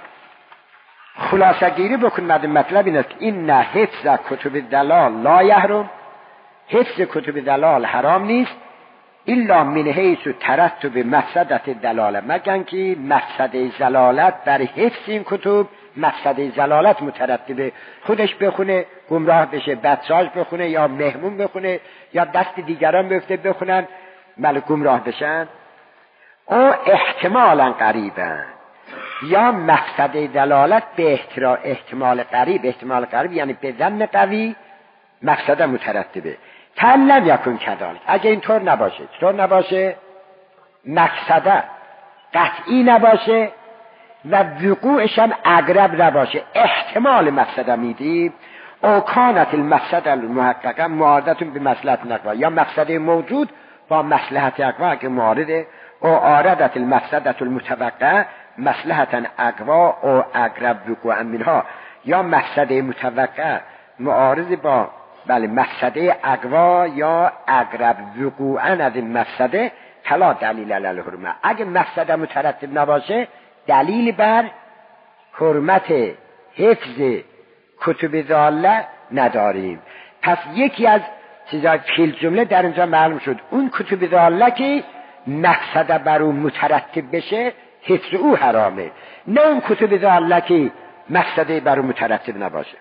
خلاصه گیری بکن بعد مطلب این است که این نه حفظ کتب دلال لا یحرم، حفظ کتب دلال حرام نیست، الا من حیث ترتب مفسدت دلاله، مگر که مفسده زلالت بر حفظ این کتب مفسده زلالت مترتبه، خودش بخونه گمراه بشه، بچه‌اش بخونه یا مهمون بخونه یا دست دیگران بیفته بخونن مال گمراه بشن، او احتمالا قریبن. یا مفسده دلالت به احتمال قریب، احتمال قریب یعنی به ظن قوی مفسده مترتبه. تعلم یکون کذالک، اگه اینطور نباشه، چطور نباشه؟ مفسده قطعی نباشه و وقوعش هم اقرب نباشه، احتمال مفسده میدیم. او کانت المفسده المحققه معارضه به مصلحت اقوا، یا مفسده موجود با مصلحت اقوا که معارضه. او آردت المفسده المتوقعه مصلحتا اقوا او اقرب وقوعا منها، یا مفسده متوقع معارض با بله مفسده اقوا یا اقرب وقوعا از این مفسده، فلا دلیل علی الحرمه. اگه مفسده مترتب نباشه دلیل بر حرمت حفظ کتب ضاله نداریم. پس یکی از چیزای فیل جمله در اینجا معلوم شد، اون کتب ضاله که مفسده بر اون مترتب بشه حفظ او حرامه، نه اون کتب ضاله که مفسده بر اون مترتب نباشه.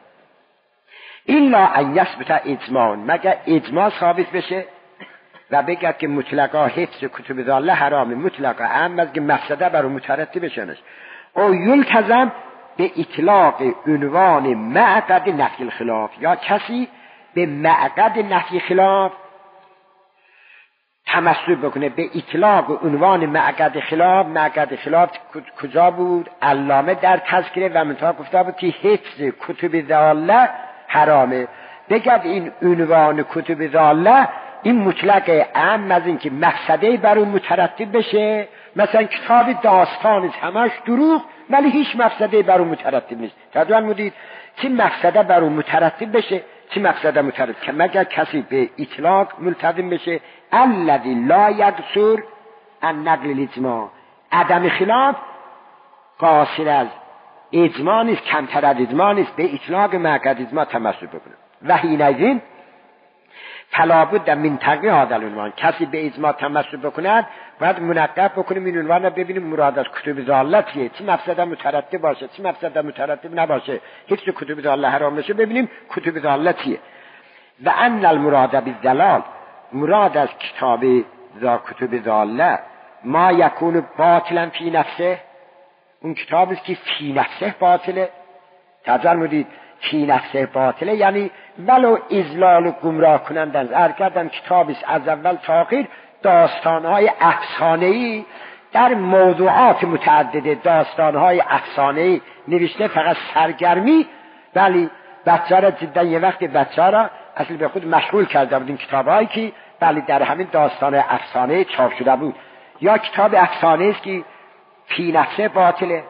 الا ان یثبت اجماع، مگر اجماع ثابت بشه و بگه که مطلقا حفظ کتب ضاله حرامه، مطلقا اما از که مفسده بر اون مترتب بشنش. او یلتزم به اطلاق عنوان معقد نفی الخلاف، یا کسی به معقد نفی خلاف تمسک بکنه، به اطلاق عنوان معقد خلاف. معقد خلاف کجا بود؟ علامه در تذکره و منتها گفته بود که حفظ کتب ضاله حرامه. بگد این عنوان کتب ضاله این مطلق اهم از این که مفسده بر اون مترتب بشه. مثلا کتاب داستان همش دروغ ولی هیچ مفسده بر اون مترتب نیست. توجه مدید چه مفسده بر اون مترتب بشه، چه مفسده مترتب که مگر کسی به اطلاق ملتزم بشه. الذی لا یقصر عن نقل الاجماع، عدم خلاف قاصر از اجماع نیست، کمتر از اجماع نیست، به اطلاق معقد اجماع تمسک بکنه. و حینئذ فلا بد من تقویه هذا العنوان، کسی به اجماع تمسک بکند باید منقب بکنیم این عنوان رو ببینیم مراد از کتب ضاله چیه، چه مفسده مترتب باشه، چه مفسده مترتب نباشه، حفظ کتب ضاله حرام بشه، ببینیم کتب ضاله چیه. و ان المراد بالضلال، مراد از کتاب ذا کتب ضاله ما یکون باطلا فی نفسه، اون کتابی که فی نفسه باطله. تجربه مدید فی نفسه باطله، یعنی ولو اضلال و گمراه کنندن. عرض کردم کتابی از اول تا آخر داستانهای افسانه‌ای در موضوعات متعدده، داستانهای افسانه‌ای نوشته، فقط سرگرمی. ولی بچه را جدا یه وقتی بچه را اصل به خود مشغول کرده بود این کتاب‌هایی که ولی در همین داستان افسانه چاپ شده بود. یا کتاب افسانه است که فی نفسه باطله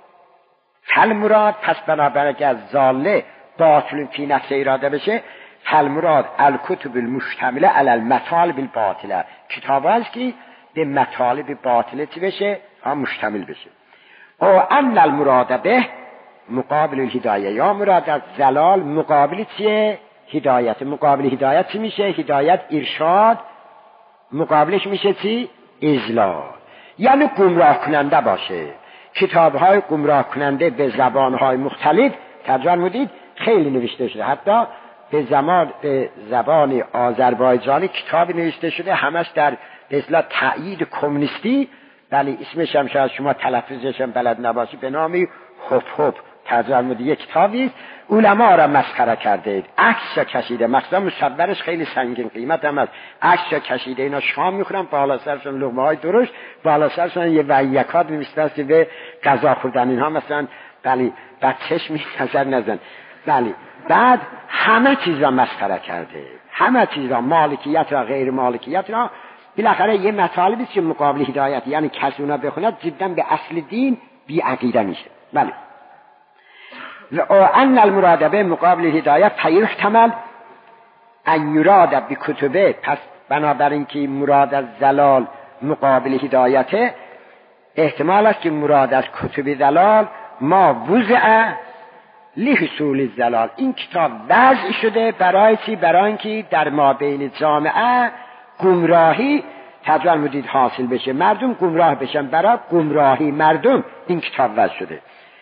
فل مراد، پس بنابراین که از ضاله باطل فی نفسه اراده بشه، فل مراد الکتب المشتمله علی المطالب الباطله، کتاب هست که به مطالب باطله چی بشه؟ هم مشتمل بشه. او ان المراد به مقابل الهدایه، یا مراد از زلال مقابل چیه؟ هدایت. مقابل هدایت چی میشه؟ هدایت ارشاد، مقابلش میشه چی؟ اضلال، یعنی گمراه کننده باشه. کتاب‌های گمراه کننده به زبان‌های مختلف ترجمه مدید خیلی نوشته شده، حتی به زمان به زبان آذربایجانی کتابی نوشته شده همش در به اصطلاح تأیید کمونیستی، ولی اسمش هم شاید شما تلفظش هم بلد نباشی، به نامی هپ هپ ترجمه مدید یک کتابی است. علما را مسخره کرده، عکس کشیده، مثلا مصورش خیلی سنگین قیمت هم است، عکس کشیده، اینا شام میخورن، بالا سرشون لقمه های درشت، بالا سرشون یه ویکات میمیستن که به غذا خوردن اینها مثلا، بلی بعد چشم نظر نزن، بلی بعد همه چیز را مسخره کرده، همه چیز را، مالکیت را غیر مالکیت را، بالاخره یه مطالبی که مقابل هدایت، یعنی کسی اونا بخوند جدا به اصل دین بی عقیده میشه. بله و ان المراد به مقابل هدایت فیحتمل ان یراد بکتبه، پس بنابراین که مراد از زلال مقابل هدایت، احتمال است که مراد از کتب زلال ما وضع لحصول الزلال، این کتاب وضع شده برای چی؟ برای اینکه در ما بین جامعه گمراهی ترجمه مدید حاصل بشه، مردم گمراه بشن، برای گمراهی مردم این کتاب وضع شده.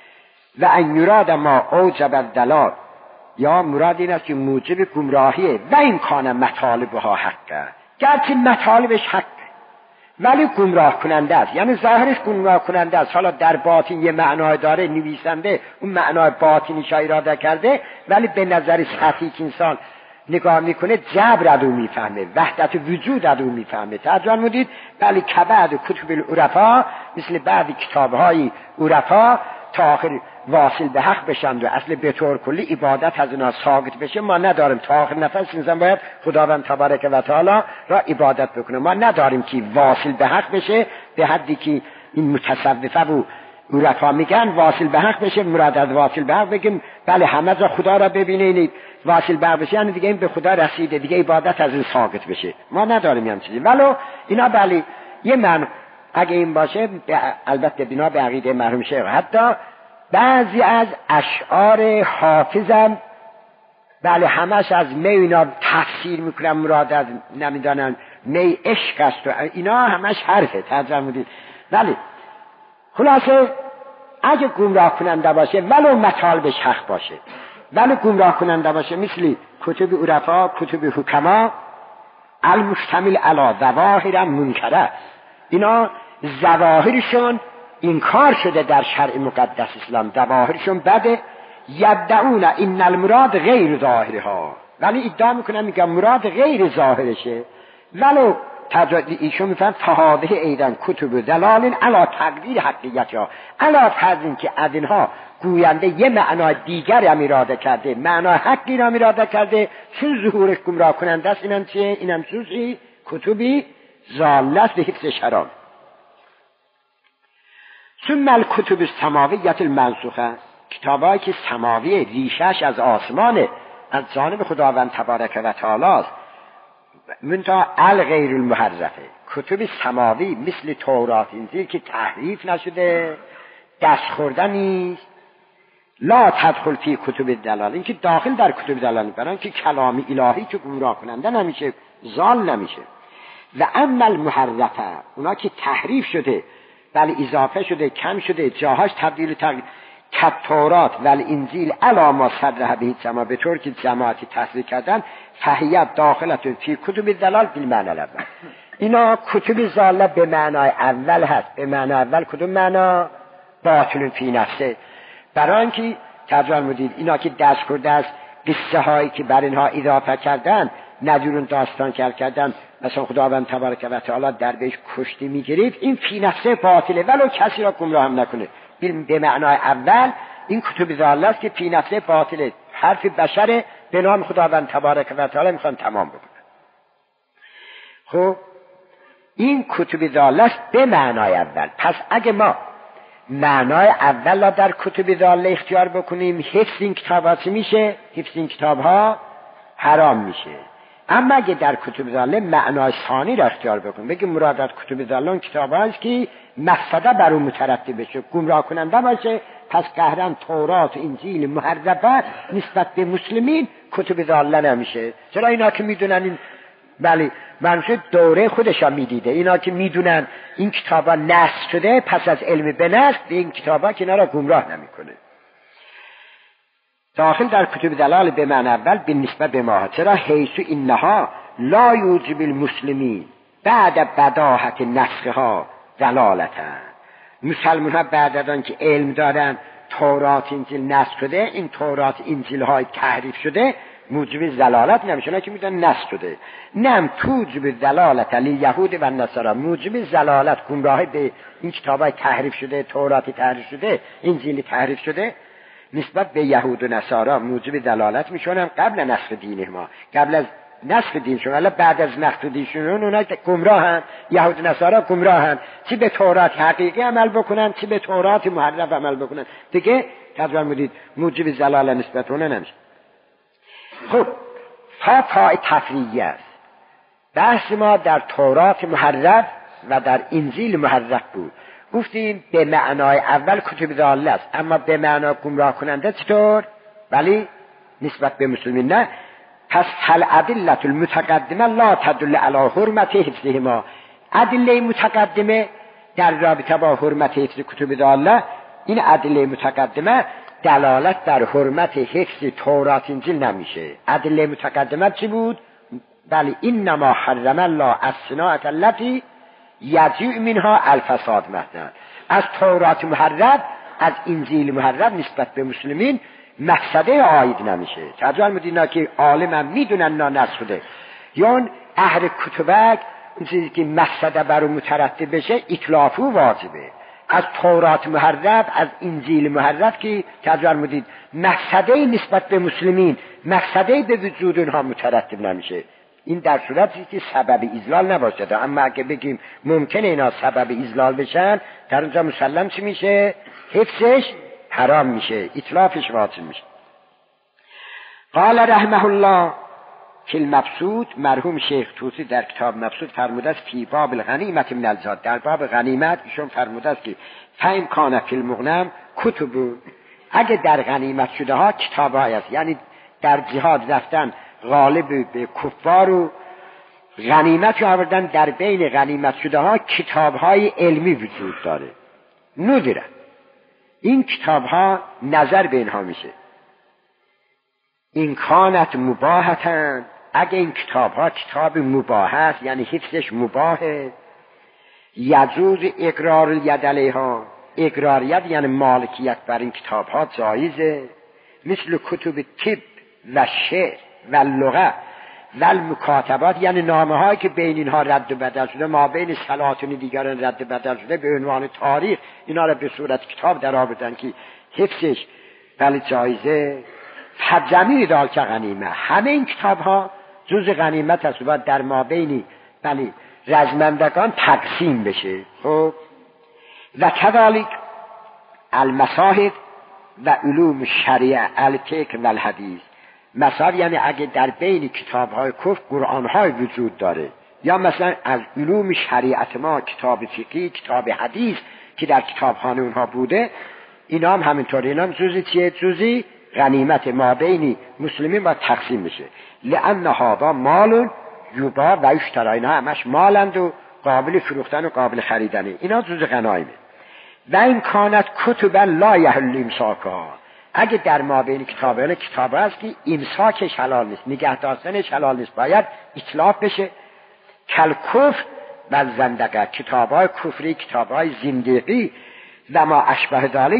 و ان یراد ما اوجب الدلال، یا مراد این است که موجب گمراهیه، و این کان مطالبها حقه، گرچه مطالبش حقه ولی گمراه کننده است، یعنی ظاهرش گمراه کننده است، حالا در باطن یه معنای داره، نویسنده اون معنای باطنیش اراده کرده، ولی به نظر سطحی که انسان نگاه میکنه جبر ادو میفهمه، وحدت وجود ادو میفهمه. ترجمه مدید ولی کبعد کتب العرفا، مثل بعضی کتابهای عرفا تا آخر واصل به حق بشند و اصل به طور کلی عبادت از اینا ثابت بشه، ما نداریم تا آخر نفس انسان باید خداوند تبارک و تعالی را عبادت بکنه، ما نداریم که واصل به حق بشه به حدی که این متصوفه و عرفا میگن واصل به حق بشه. مراد از واصل به حق بگیم بله همه جا خدا را ببینید، واصل به حق بشه یعنی دیگه این به خدا رسیده، دیگه عبادت از این ثابت بشه، ما نداریم این چیزی. ولو اینا بله یه من اگه این باشه، البته بنا به عقیده مرحوم شیخ، حتی بعضی از اشعار حافظم بله همش از می اینا تفسیر میکنن، مراد از نمیدانن می عشق است و اینا همش حرفه. ترجمه مدید بله خلاصه اگه گمراه کننده باشه ولو مطالبش حق باشه، ولو گمراه کننده باشه مثل کتب عرفا، کتب حکما المشتمل علی ظواهر منکره، اینا ظواهرشون انکار شده در شرع مقدس اسلام، ظواهرشون بده. یدعون ان المراد غیر ظاهرها، ولی ادعا میکنن میگن مراد غیر ظاهرشه، ولو تجدید ایشون میفهم فهاده ایدن کتب دلال علا تقدیر حقیقت ها، علا تقدیر که از اینها گوینده یه معنای دیگر هم اراده کرده، معنای حقی را اراده کرده، چون ظهورش گمراه کننده است. اینم چیه؟ اینم چیزی کتبی ضالت به حفظ شراب. ثم الکتب السماویت المنسوخه، کتابایی که سماوی ریشش از آسمانه، از جانب خداوند تبارک و تعالی است، منتها الغیر المحرفه، کتب سماوی مثل تورات انجیل که تحریف نشده، دست خورده نیست. لا تدخل فی کتب دلال، این که داخل در کتب دلال برای که کلام الهی که گمراه کننده نمیشه، ضال نمیشه. و اما المحرفه، اونا که تحریف شده ولی اضافه شده، کم شده، جاهاش تبدیل تغییر، کتورات ولی انجیل علا ما صدرها به جماعت، به طور که جماعتی تصدیق کردن، فهیت داخلت فی کتب دلال بالمعنی الاول، اینا کتب ضاله به معنای اول هست. به معنای اول کدوم معنا؟ باطل فی نفسه، برای اینکه ترجمه مدید اینا که دست کرده است قصه هایی که بر اینها اضافه کردن ندیرون داستان کردن مثلا خداوند تبارک و تعالی در بهش کشتی میگیرید، این فی نفسه باطله ولو کسی را گمراه هم نکنه. به معنای اول این کتب ضاله است که فی نفسه باطله، حرف بشر به نام خداوند تبارک و تعالی میخوان تمام بکنن. خب این کتب ضاله است به معنای اول. پس اگه ما معنای اول را در کتب ضاله اختیار بکنیم، حفظ این کتاب ها چی میشه؟ حفظ این کتاب ها حرام میشه. اما اگه در کتب ضاله معنای ثانی را اختیار بکنیم، بگیم مراد از کتب ضاله اون کتاب هاست که مفسده بر اون مترتب بشه، گمراه کننده باشه، پس قهرن تورات انجیل محرفه نسبت به مسلمین کتب ضاله نمیشه. چرا؟ اینا که میدونن این بله منظور دوره خودشا میدیده، اینا که میدونن این کتابا نسخ شده پس از علم به نسخ به این کتابا که اینا را گمراه نمیکنه. داخل در کتب دلال به معنی اول به نسبت به ما، چرا؟ حیث اینها لا یوجب المسلمین بعد بداهت نسخها دلالتا. مسلمان ها بعد از آن که علم دارن تورات انجیل نسخ شده، این تورات انجیل های تحریف شده موجب زلالت نمیشه، نه که میدونن نسخ شده. نم توجب زلالت علی یهود و نصارا، موجب زلالت گمراهی به این کتابای تحریف شده، تورات تحریف شده، انجیل تحریف شده نسبت به یهود و نصارا موجب دلالت میشونن قبل نسخ دین ما، قبل از نسخ دینشون. ولی بعد از نسخ دینشون اونا گمراهن، یهود و نصارا گمراهن، چی به تورات حقیقی عمل بکنن چی به تورات محرف عمل بکنن، دیگه تقریبا مدید موجب زلالت نسبت اون نمیشه. خب تا پای تفریعی است. بحث ما در تورات محرف و در انجیل محرف بود. گفتیم به معنای اول کتب ضاله است، اما به معنای گمراه کننده چطور؟ ولی نسبت به مسلمین نه. پس الادله المتقدمه لا تدل علی حرمت حفظهما. ادله متقدمه در رابطه با حرمت حفظ کتب ضاله، این ادله متقدمه دلالت در حرمت حفظ تورات انجیل نمیشه. ادله متقدمه چی بود؟ بلی انما حرم الله الصناعه التي یجوع منها الفساد مثلا. از تورات محرف، از انجیل محرف نسبت به مسلمین مفسده عاید نمیشه. ترجمه مدینا که عالم هم میدونن نا نسخ شده، یا اهل کتبک اون چیزی که مفسده بر مترتب بشه اتلافو واجبه. از تورات محرف، از انجیل محرف که ترجمه مدید مفسده نسبت به مسلمین، مفسده به وجود اونها مترتب نمیشه. این در صورتی که سبب اضلال نباشد. اما اگه بگیم ممکنه اینا سبب اضلال بشن، در اونجا مسلم چی میشه؟ حفظش حرام میشه، اتلافش واجب میشه. قال رحمه الله که المبسوط، مرحوم شیخ طوسی در کتاب مبسوط فرموده است فی باب الغنیمت من الزاد، در باب غنیمت ایشون فرموده است که فهم کان فی المغنم کتب، اگه در غنیمت شده ها کتاب های است، یعنی در جهاد رفتن غالب به کفار و غنیمت رو آوردن، در بین غنیمت شده ها کتاب های علمی وجود داره نداره، این کتاب ها نظر به اینها میشه. این کانت مباهتن، اگه این کتاب ها کتاب مباح است یعنی حفظش مباحه، یجوز اقرار الید علیها، اقراریت یعنی مالکیت بر این کتاب ها جایزه، مثل کتب طب و شعر و لغه و المکاتبات، یعنی نامه هایی که بین اینها رد و بدل شده، ما بین سلاطین دیگران رد و بدل شده به عنوان تاریخ، اینا را به صورت کتاب در آوردن که حفظش ولی جایزه. فجمیع دال که غنیمه، همه این کتاب ها جز غنیمت است، باید در ما بین ولی رزمندگان تقسیم بشه. خب و کذالک المصاحف و علوم شریعه الفقه و الحدیث. مثلا یعنی اگه در بین کتاب های کفر قرآن های وجود داره، یا مثلا از علوم شریعت ما کتاب فقهی، کتاب حدیث که در کتابخانه اونها بوده، اینا هم همینطوری، اینا هم جزی چیه؟ جزی غنیمت ما بین مسلمین با تقسیم میشه. لأن هذا مال یوبا و یشتری، اینا همش مالند و قابل فروختن و قابل خریدنه، اینا جز غنایمه. و این کانت کتب لا یحل امساکها، اگه در ما بین کتابان کتاب هست که امساکش حلال نیست، نگه داشتنش حلال نیست، باید اطلاف بشه. کل کفر و زندقه، کتاب های کفری، کتاب های زندقی و ما اشبه ذالک،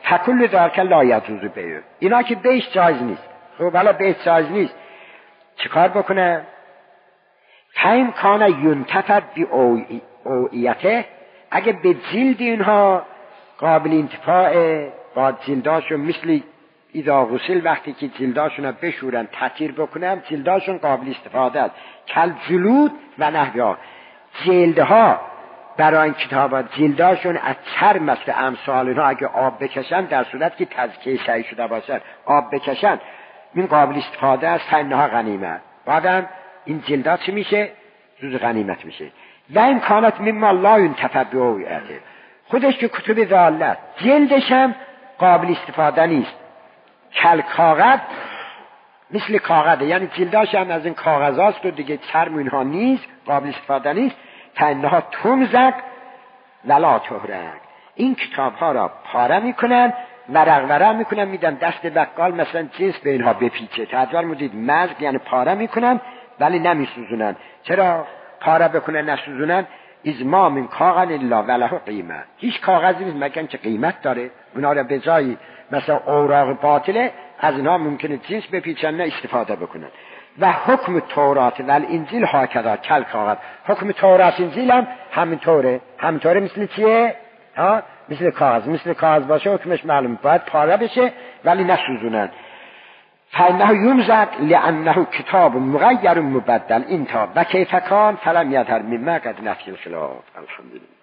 فکل ذالک لا یجوز بیع، اینا که بیعش جایز نیست. خب حالا بیعش جایز نیست چیکار بکنه؟ فهم کان ینتفع بی اوعیته، اگه به جلد اینها قابل انتفاع با جلداشون، مثل اذا غسل وقتی که جلداشون رو بشورن تطهیر بکنن جلداشون قابل استفاده است، کل جلود و نحوها، جلدها برای این کتابا جلداشون از چرم مثل امثال اینها اگه آب بکشن، در صورت که تزکیه صحیح شده باشن آب بکشن، این قابل استفاده است، فینها غنیمت. بعدم این جلدا چی میشه؟ جز غنیمت میشه. و امکانات مما لا ینتفع به‌اوعیته، خودش که کتب ضالت جلدش هم قابل استفاده نیست، کل کاغذ، مثل کاغذه، یعنی جلداش هم از این کاغذاست و دیگه چرم اینها نیست، قابل استفاده نیست. فینها تمزق ولا تهرق، این کتاب ها را پاره میکنن، ورق ورق میکنن، میدن دست بقال مثلا جنس به اینها بپیچه. تدوار مدید مزق یعنی پاره میکنن ولی نمیسوزونن. چرا پاره بکنن نسوزونن؟ ازما من کاغذ الا وله قیمت، هیچ کاغذی نیست مگر که قیمت داره. اونا را به جای مثلا اوراق باطله از اینها ممکنه جنس بپیچن نه استفاده بکنن. و حکم تورات و انجیل هاکذا کل کاغذ، حکم تورات انجیل هم همینطوره. همینطوره مثل چیه؟ ها مثل کاغذ، مثل کاغذ باشه حکمش معلوم، باید پاره بشه ولی نسوزونن. فانه یمزق لانه کتاب مغیر مبدل، این تا و کیف کان فلم یظهر مما قد نفی الخلاف. الحمدلله.